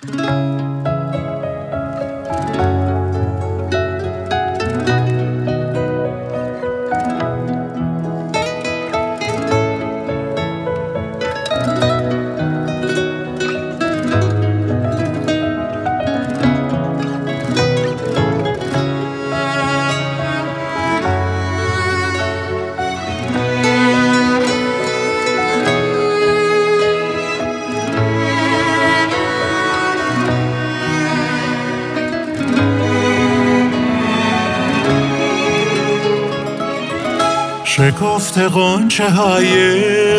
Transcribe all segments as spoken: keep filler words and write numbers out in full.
شکفت غنچه های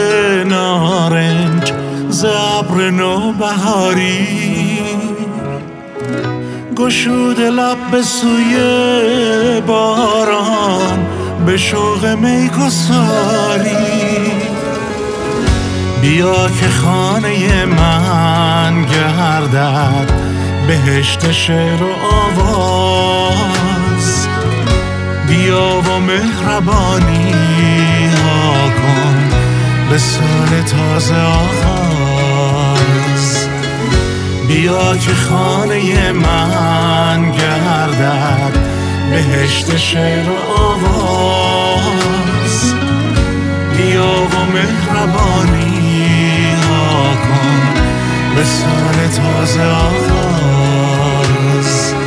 نارنج ز ابر نوبهاری، گشوده لب به سوی باران به شوق میگساری. بیا که خانه من گردد بهشت شعر و آواز، بیا و مهربانی ها کن به سال تازه آغاز. بیا که خانه من گردد بهشت شعر و آواز، بیا و مهربانی ها کن به سال تازه آغاز.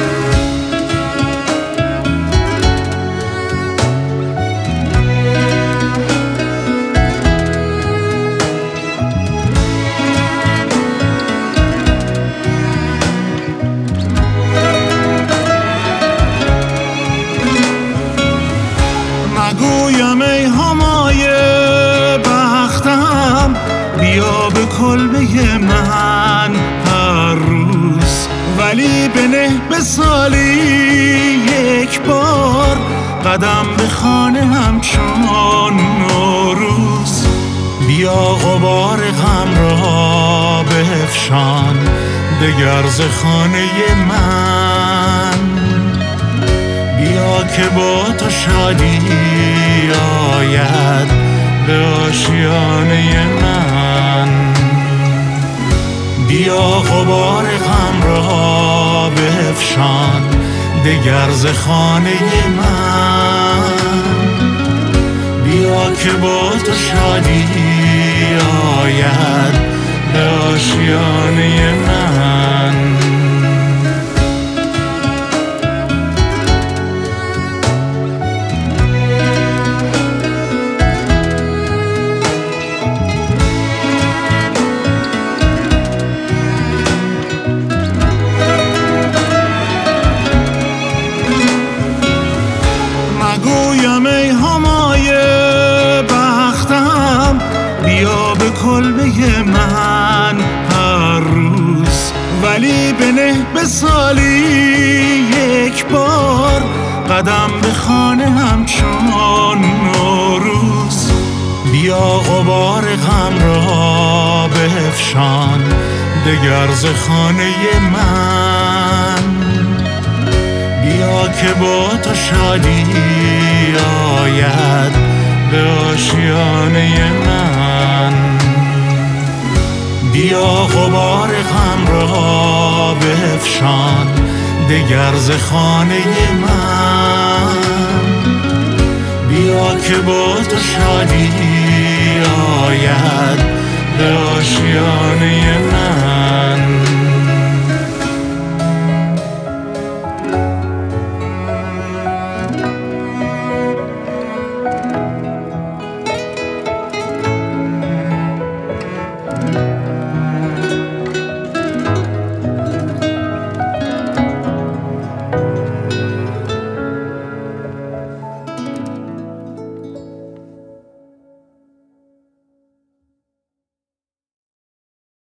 نگویم ای همای بختم، بیا به کلبه من هر روز، ولی بنه به سالی یک بار قدم به خانه همچون نوروز. بیا غبار غم را بفشان دگر ز خانه من، بیا که با تو شادی آید به آشیانه من. بیا غبار غم را بفشان دگر ز خانه من، بیا که با تو شادی آید به آشیانه من. نگویم ای همای بختم، بیا به کلبه من هر روز، ولی بنه به سالی یک بار قدم به خانه همچون نوروز. بیا غبار غم را بفشان دگر ز خانه من، بیا که با تو شادی آید به آشیانه من. بیا غبار غم را بفشان دگر ز خانه من، بیا که با تو شادی آید به آشیانه من.